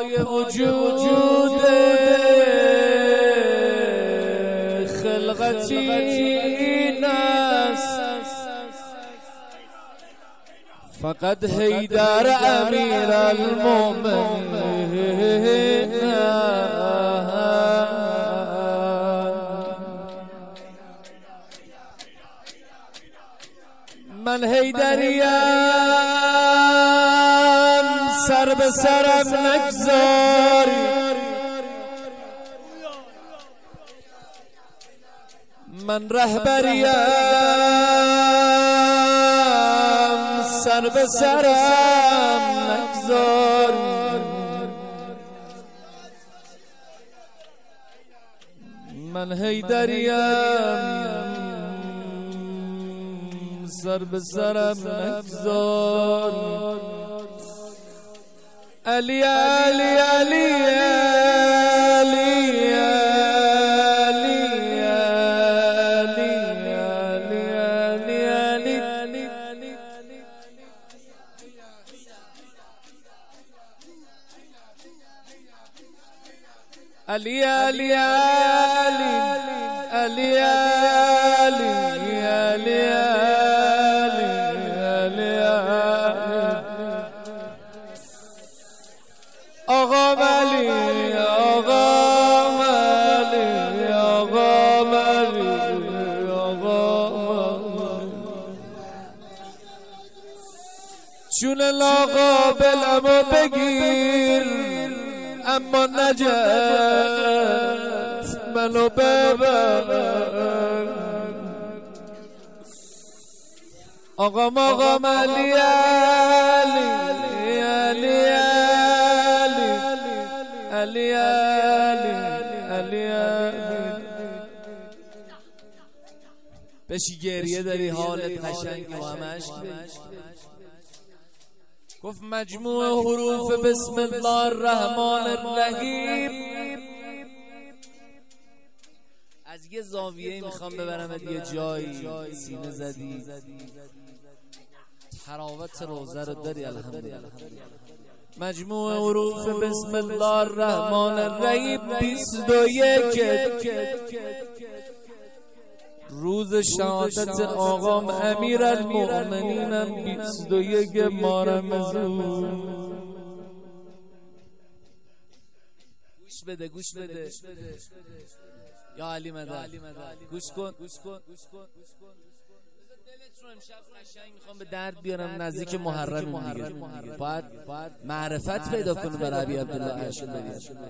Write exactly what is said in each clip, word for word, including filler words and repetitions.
پای وجود خلقتی این است، فقط حیدر امیر المؤمنین. من حیدریم سر به سرم نگذار، من رهبریم سر به سرم نگذار، من حیدریم سر به سرم نگذار. علی علی علی علی علی علی علی علی علی آقا علی آقا علی آقا علی آقا چون لاغا بلمو بگیر اما نجات منو ببر. آقا ماقا علی علی علی علی علی علی بشی گریه داری حالت قشنگ و همش. گفت مجموع حروف بسم الله الرحمن الرحیم. از یه زاویه میخوام ببرم یه جایی سینه زدی، تراوت روزه رو داری الحمدلله. مجموع حروف بسم الله الرحمن الرحیم بیست و یک روز شهادت آقام امیر المؤمنینم بیست و یک ماه رمضان. گوش بده گوش بده یا علی مدد گوش کن گوش کن گوش کن. دلت رو امشب قشنگ میخوام به درد بیارم، نزدیک محرم دیگه باید معرفت پیدا کنه برای ابی عبدالله اشعری.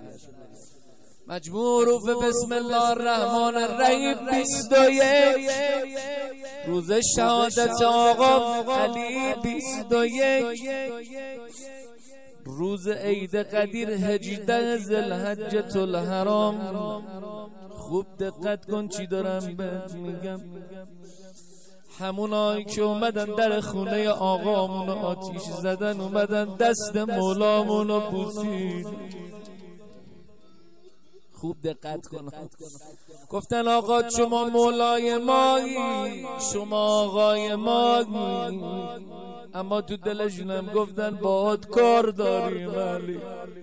مجموع حروف بسم الله الرحمن الرحیم بیست و یک روز شهادت آقا علی، بیست و یک روز عید قدیر هجده ذوالحجة الحرام. خوب دقت کن چی دارم بهت میگم. همونایی که اومدن در خونه آقامون آتیش زدن، اومدن دست مولامونو بوسید. خوب دقت کن. گفتن آقا شما مولای مایی، شما آقای مایی، اما تو دلشونم گفتن باهات کار داریم علی.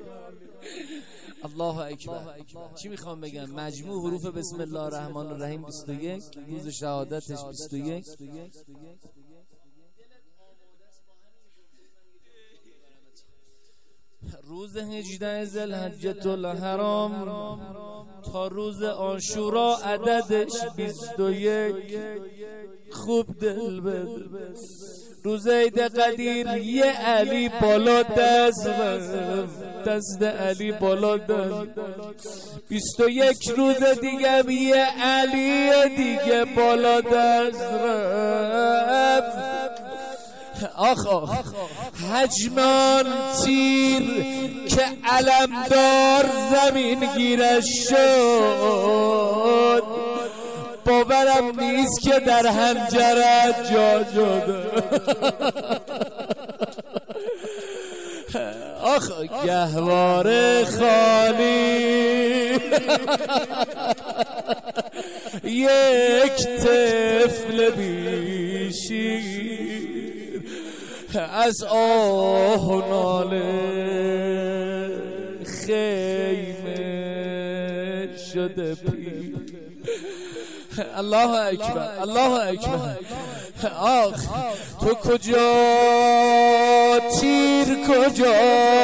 الله اکبر. چی میخوام بگم؟ مجموع حروف بسم الله الرحمن الرحیم بیست و یک روز شهادتش بیست و یک. روز هجده ذوالحجة الحرام تا روز عاشورا عددش بیست و یک. خوب دل بده. روز عید قدیر یه علی بالا دست دست علی بالا دست. بیست و یک روز دیگه یه علی دیگه بالا دست رفت. آخ آخ حجمان تیر که علمدار زمین گیرش شد، باورم نیست که در حنجرت جا شده. آخ گهواره خالی یک طفل بیشیر از آه و ناله خیمه شده پیر. الله اکبر الله اکبر. آخ تو کجا تیر کجا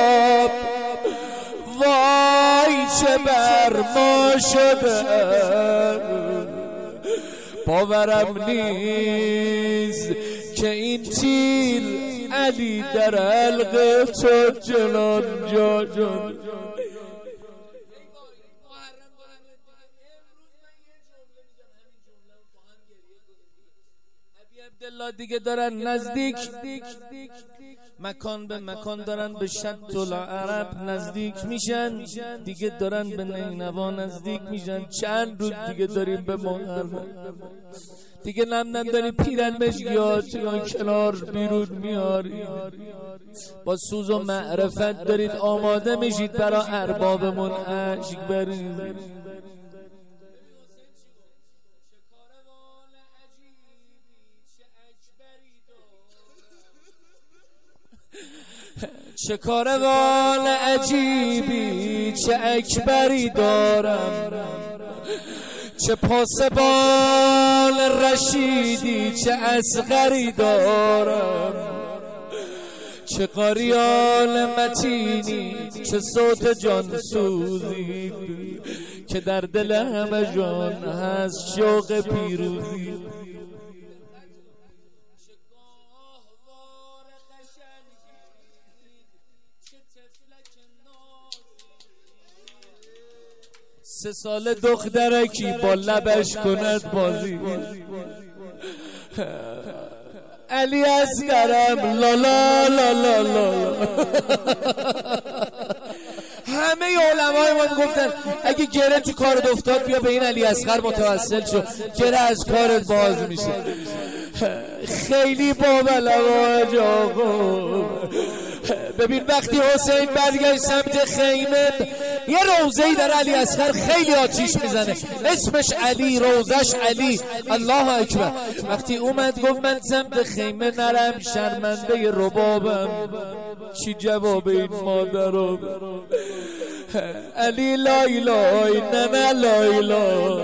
وای چه بر ما شده باورم نیست که این تیر علی در حلق تو جلان جا جا. عبدالله دیگه دارن نزدیک مکان به مکان دارن به شط العرب نزدیک میشن، دیگه دارن به نینوا نزدیک میشن. چند روز دیگه داریم به محرم، دیگه نم نم داری پیرالمشیات یا کنار بیرون میاری. با سوز و معرفت دارید آماده میشید برای اربابمون عشق برید. چه کاروان عجیبی چه اکبری دارم، چه پاسبان رشیدی چه اصغری دارم، چه قاریان متینی چه صوت جانسوزی که در دل همه جان هست شوق پیروزی. سه سال دخترکی با لبش کند بازی. علی اصغرم لا لا لا لا لا. همه علمای ما گفتن اگه گره تو کارت افتاد بیا به این علی اصغر متوسل شو، گره از کارت باز میشه. خیلی بابلواج آقا. ببین وقتی حسین برگشت سمت خیمه یه روزه‌ای در علی اصغر خیلی آتیش میزنه، اسمش علی، روزش علی. الله اکبر. وقتی اومد گفت من سمت خیمه نرم شرمنده ربابم، چی جواب این مادر رو؟ علی لایلای نه نه لایلا.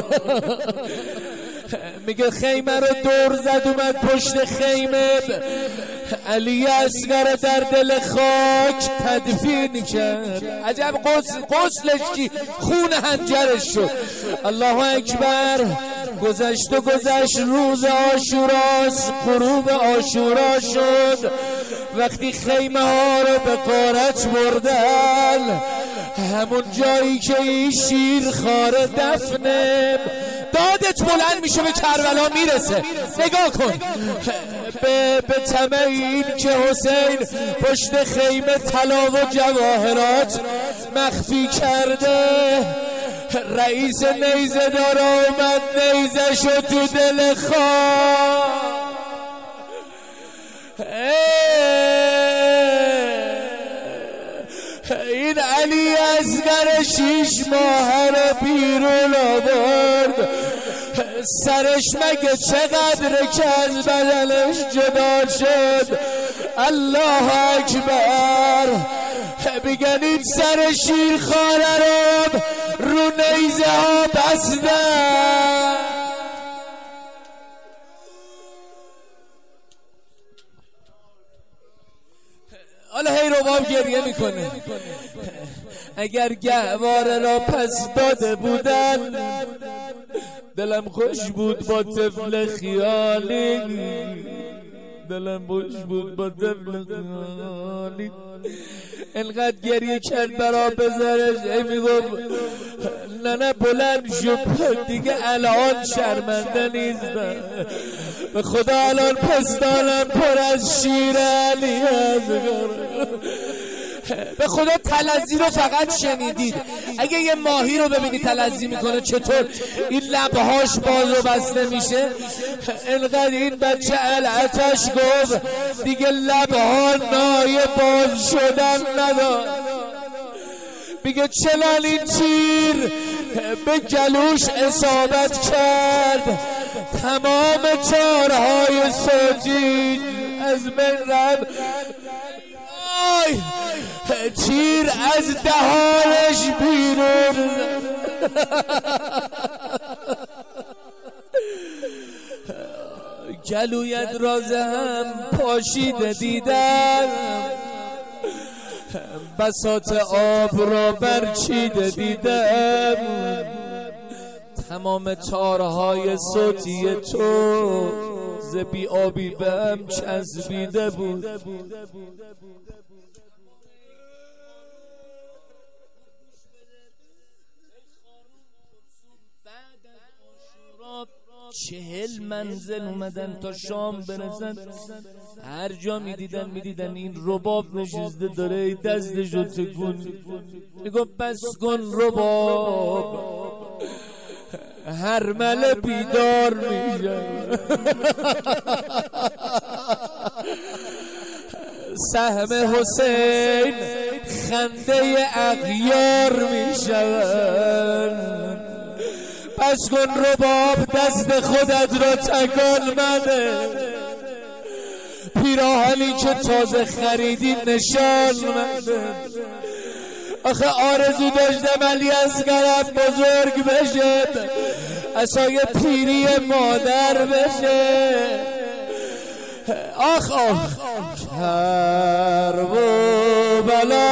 میگه خیمه رو دور زد اومد پشت خیمه، علی اصغر در دل خاک تدفین کرد. عجب غسل غسلش کی خون هنجرش شد. الله اکبر. گذشت و گذشت روز عاشوراست، غروب عاشورا شد. وقتی خیمه ها رو به غارت بردن، همون جایی که این شیر خاره دفنه، دادت بلند میشه به کربلا میرسه. نگاه کن به, به طمع این که حسین پشت خیمه طلا و جواهرات مخفی کرده، رئیس نیزه دار آمد نیزه شد تو دل خواه. این علی اصغر شیش ماه رو بیرون آورد، سرش مگه چقدر که از بدنش جدا شد. الله اکبر. بگن این سر شیرخواره رو رو نیزه ها بستن. حالا هی رباب گریه میکنه. اگر گهواره را پس داده بودن، دلم خوش بود با طفل خیالی، دلم خوش بود با طفل خیالی. انقدر گریه کرد برا بذارش، ای میگفت نه نه بلند شد دیگه الان شرمنده نیستم، به خدا الان پستانم پر از شیر علی اصغر. به خدا تلذی رو فقط شنیدید. اگه یه ماهی رو ببینی تلذی میکنه چطور این لبهاش باز و بسته میشه، انقدر این بچه العتش گفت دیگه لبها نای باز شدن ندار. میگه چنان این تیر به گلوش اصابت کرد، تمام تارهای صوتی از من رفت. آی تیر از دهانش بیرون گلویت راز هم پاشیده دیدم بساط آب را برچیده دیدم تمام تارهای صوتی تو ز بی آبی بهم چسبیده بود چهل منزل اومدن تا شام برسن هر جا میدیدن میدیدن این رباب نشسته داره دستشو تکون میگو پس کن رباب هر مله بیدار میشه سهم حسین خنده اغیار میشن پس کن رباب دست خودت را تکان بده پیراهنی که تازه خریدی نشان بده آخه آرزو داشتم علی اصغرم بزرگ بشه عصای پیری مادر بشه آخ آخ کرب و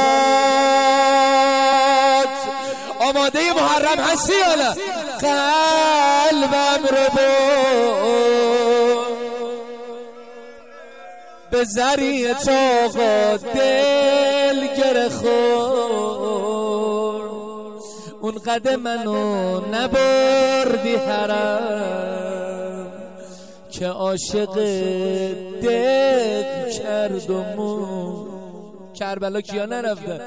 بلات آماده محرم هستی حالا قلبم رو بود به ذریع طاقا دل گره خورد اون قد منو نبردی حرم که عاشق دق کرد و مون کربلا کیا نرفته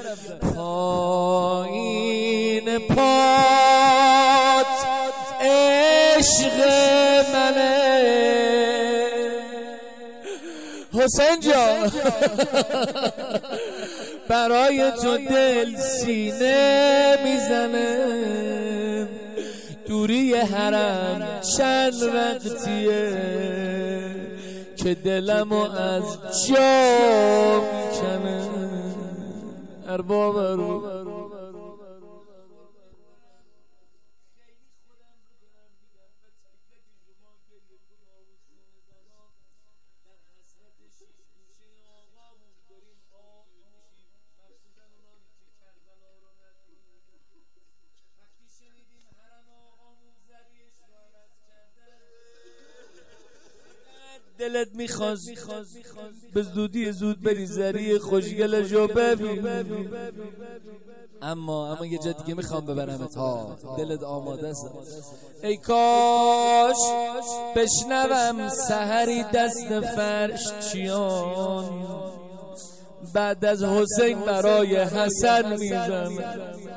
پایین پات عشق منه حسین جان برای تو دل سینه میزنه دوری حرم چند وقتیه که دلمو از جا میکنه ارباب رو دلت میخواست به زودی زود بری زری خوشگلشو ببین اما اما یه جا دیگه میخوام ببرمت ها دلت آماده است ای کاش بشنوم سحری دست فرش چیان بعد از حسین برای حسن میزنم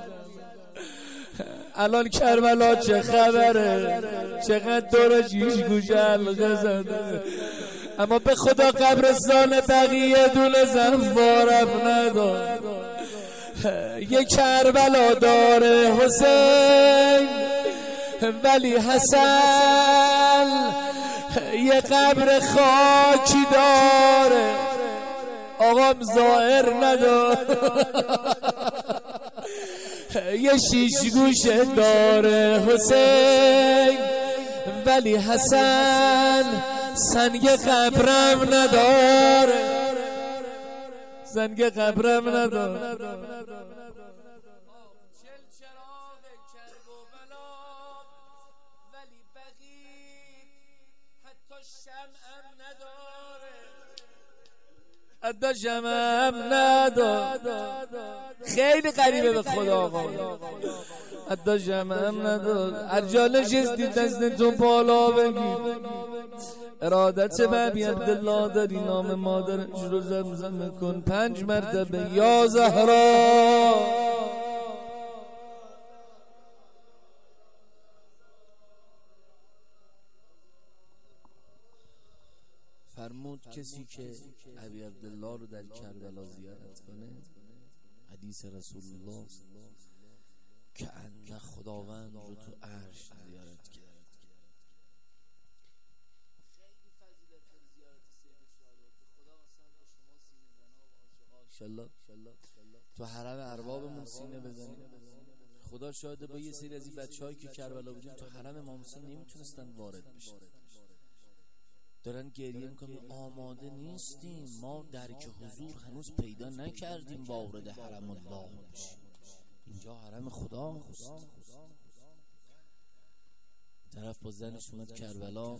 الان کربلا چه خبره چقدر دور جیش گوش حلقه زده اما به خدا قبرستان بقیه دونه زنبارم ندار یه کربلا داره حسین ولی حسن یه قبر خاکی داره آقام ظاهر نداره یه شیش گوشه داره حسین ولی حسن سنگ قبرم نداره سنگ قبرم نداره حتی شمعم ندار خیلی قریبه به خدا آقا حتی شمعم ندار هر جا نشستی دستتون بالا بگیر ارادت ببی عبدالله داری نام مادرش رو زمزمه کن پنج مرتبه یا زهرا فرمود کسی که ابی عبدالله رو در کربلا زیارت کنه حدیث رسول الله که ان خداوند رو تو عرش زیارت کرد. خیلی فضیلت زیارت سید شهدا که خدا اصلا با شما سینه زنا و عاشقان انشالله تو حرم اربابمون سینه بزنیم. خدا شاهده با یه سری از این بچه‌هایی که کربلا بودیم تو حرم امام حسین نمیتونستن وارد بشن، دارن گریه میکنن آماده نیستیم، ما درک حضور هنوز پیدا نکردیم وارد حرم الله بشیم، اینجا حرم خداست. طرف با زنش اومد کربلا،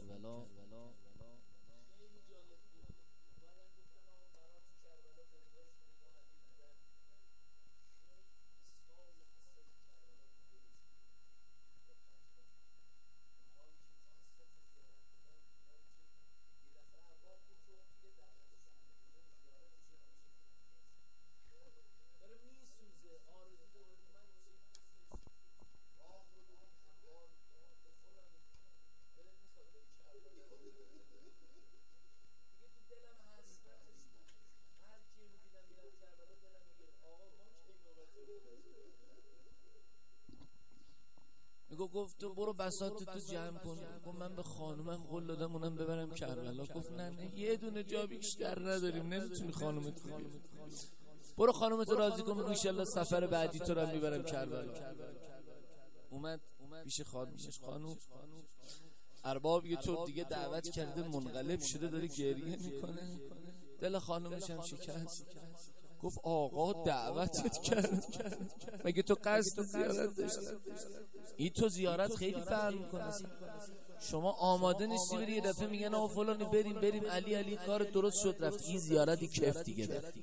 میگو گفت تو برو بساط تو جمع کن. گفت من به خانومم قول دادم اونم ببرم کربلا. گفت نه نه یه دونه جا بیشتر نداریم، نمیتونی خانومت بگیری، برو خانومت راضی کن، ان شاءالله سفر بعدی تو رو میبرم کربلا. اومد پیش خانومش. خانوم ارباب یه طور دیگه دعوت کرده، منقلب شده داره گریه میکنه، دل خانومش هم شکست. گفت آقا دعوتت کرد، مگه تو قصد زیارت داشتی؟ این تو زیارت خیلی فرق میکنه. شما آماده نیستی بری، یه دفعه میگن آقا فلانی بریم بریم علی علی کار درست شد رفت. این زیارتی کف دیگه داره.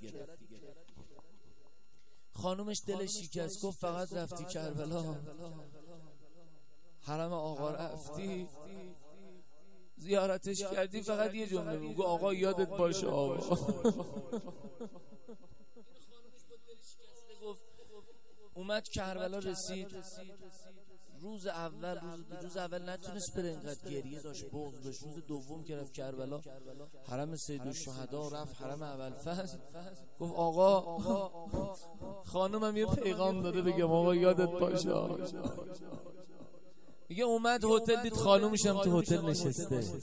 خانومش دلش شکست، گفت فقط رفتی کربلا، حرم آقا رفتی زیارتش کردی، فقط یه جمله میگو آقا یادت باشه آقا. اومد کربلا رسید. روز اول روز, روز اول نتونست بره، اینقدر گریه داشت، بغض داشت. روز دوم که رفت کربلا حرم سیدالشهدا رفت، حرم ابوالفضل، گفت آقا خانومم یه پیغام داده بگم آقا یادت باشه. میگه اومد هتل دید خانومش هم تو هتل نشسته.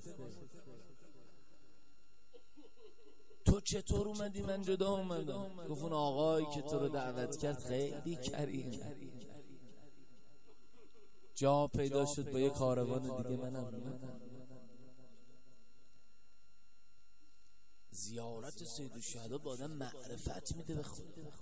تو چطور اومدی؟ من جدا اومدم. گفت اون آقایی که تو رو دعوت کرد خیلی کریم، جا پیدا شد با یه کاروان دیگه منم اومدم. زیارت سیدالشهدا با آدم معرفت میده به خدا. هر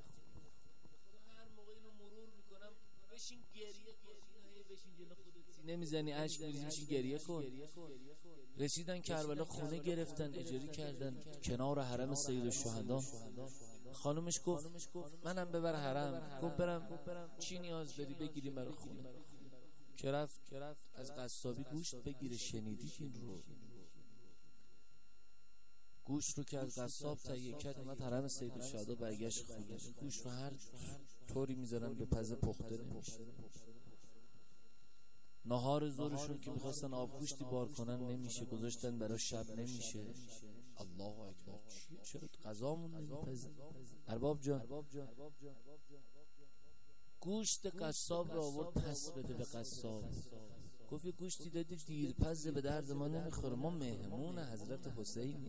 موقع اینو مرور میکنم بشین گریه کن، بشین جلو خودت سینه میزنی اشک میریزی بشین گریه کن. رسیدن کربلا، خونه گرفتن، اجاره کردن کنار حرم سیدالشهدا. خانومش گفت منم ببر حرم. گفت برم چی نیاز داری بگیریم برای خونه؟ که رفت از قصابی گوشت بگیره. شنیدی این رو؟ گوشت رو که از قصاب تهیه کرد اومد حرم سیدالشهدا، برگشت خونه. گوشت رو هر طوری میذارن به پزه پخته نمیشه. نهار زورشون که میخواستن آبگوشتی بار کنن نمیشه، گذاشتن برای شب نمیشه. الله اکبر، چرا غذامون نمیپزه؟ ارباب جان گوشت قصاب رو آورد پس بده به قصاب. گفت یه گوشتی دادی دیرپزه، به درد ما نمیخوره، ما مهمون حضرت حسین.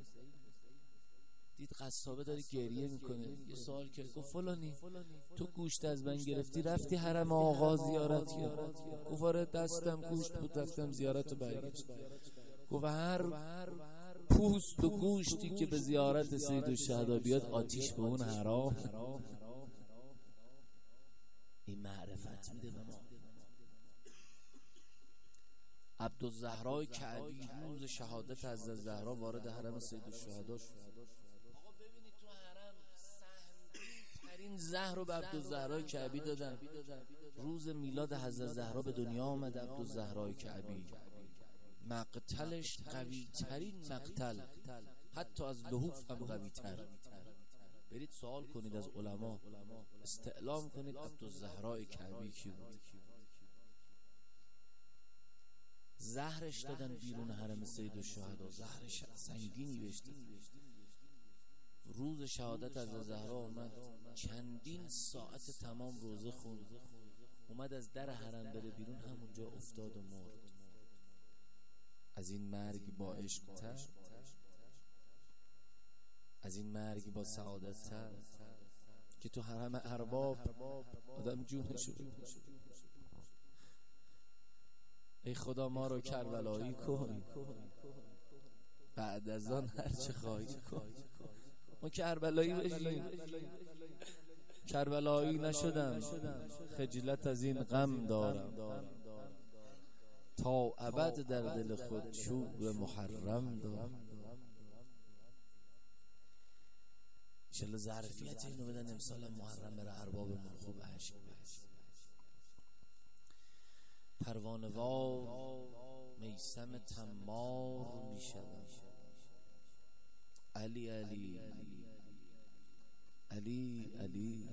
دید قصابه داره گریه میکنه، یه سوال کرد. گفت فلانی تو گوشت از من گرفتی رفتی حرم آقا زیارت کرد؟ گفت آره دستم گوشت بود رفتم زیارت و برگشت. گفت هر پوست و گوشتی که به زیارت سیدالشهدا بیاد آتیش به اون حرام. این معرفت میده به ما. عبدالزهرا کعبی روز شهادت از الزهرا وارد حرم سیدالشهدا شد. آقا ببینید تو حرم سهمگین زهر رو به عبدالزهرا کعبی دادن. روز میلاد حضرت زهرا به دنیا آمد عبدالزهرا کعبی. مقتلش قوی ترین مقتل، حتی از لحوف هم قوی تر. برید سوال کنید از علما، استعلام کنید عبدالزهرا کعبی کی بود. زهرش دادن بیرون حرم سیدالشهدا، زهرش سنگینی بشته. روز شهادت از زهرا اومد، چندین ساعت تمام روزه خوند. اومد از در حرم بره بیرون، همونجا افتاد و مرد. از این مرگ با عشق تر، از این مرگ با سعادت تر، که تو حرم ارباب آدم جونشو بده. ای خدا ما رو کربلایی کن، بعد از آن هر چه خواهی کن. ما کربلایی بشیم. کربلایی نشدم، خجلت از این غم دارم، تا ابد در دل خود چوب محرم دارم. انشالله ظرفیت اینو بدن امسال محرم بره اربابمون خوب عشق بست. پروانه‌وار میثم تمار میشوم، علی علی علی علی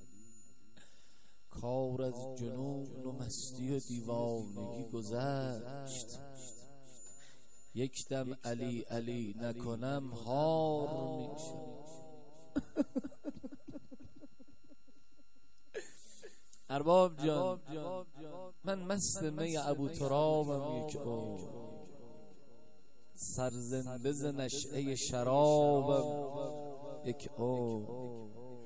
کار از جنون و مستی و دیوانگی گذشت، یک دم علی علی نکنم هار میشم. ارباب جان من مست می ابو ترابم یک عمر، سرزنده ز نشأه شرابم یک عمر.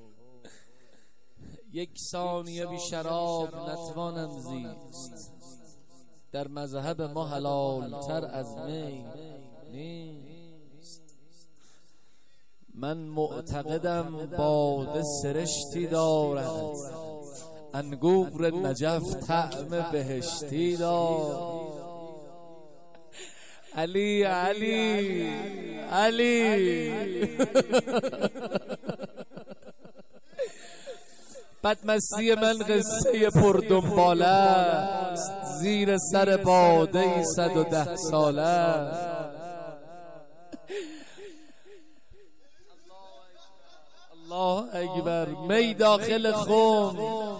یک ثانیه بی شراب نتوانم زیست، در مذهب ما حلال تر از می نیست. من معتقدم باده سرشتی دارد، انگور نجف طعم بهشتی دارد. علی علی علی بدمستی من قصه پر دنباله است، زیر سر باده صد و ده ساله. الله اکبر. می داخل خم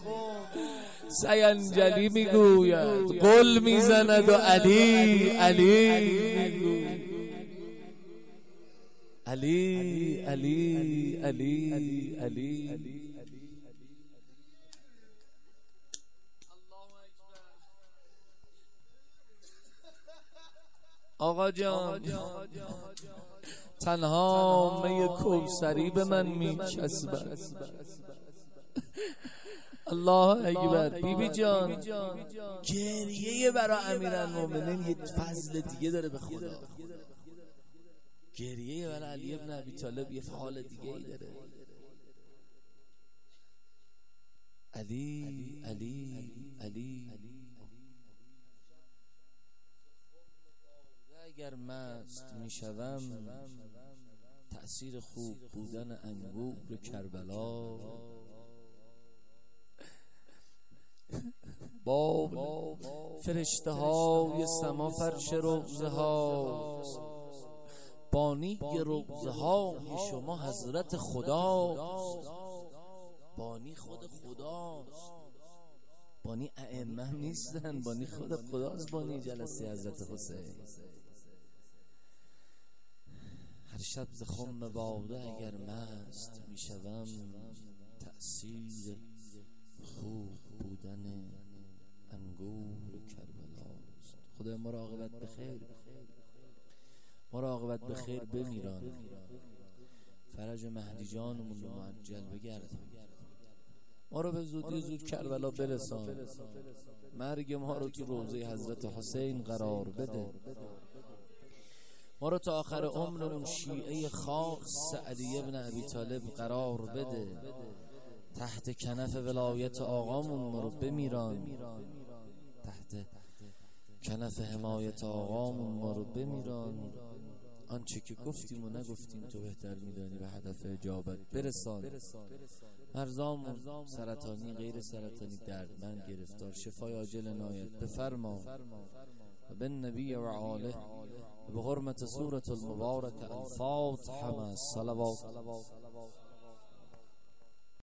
سینجلی میگوید، گل میزند و علی علی علی علی علی علی. آقا جان تنها می کوثری به من میچسبد. الله اکبر. بی بی جان گریه برای امیرالمومنین یه فضل دیگه داره به خدا. گریه برای علی ابن ابی طالب یه فعال دیگه ای داره. علی علی علی اگر مست میشوم، تأثیر خوب بودن انگور کربلا با فرشته های سما فرش روضه هاست. بانی روضه های شما حضرت خداست، بانی خود خداست. بانی ائمه نیستن، بانی خود خداست. بانی جلسه حضرت حسین. هر شب ز خم باده اگر مست میشوم، تأثیر خوب بودن انگور کربلاست. خدا مراقبت بخیر، مراقبت بخیر بمیران. فرج مهدی جانمون رو معجل بگردن، ما رو به زودی زود کربلا برسان. مرگ ما رو تو روضه حضرت حسین قرار بده. ما رو تا آخر عمرمون شیعه خاص علی ابن ابی طالب قرار بده. تحت کنف ولایت آقامون ما رو بمیران، تحت کنف حمایت آقامون ما رو بمیران. آنچه که گفتیم و نگفتیم تو بهتر میدانی، به هدف اجابت برسان. مرزامون سرطانی غیر سرطانی دردمند گرفتار، شفای عاجل عنایت بفرما. و بالنبی و آله به حرمت سورة المبارک الفاتحه مع الصلوات.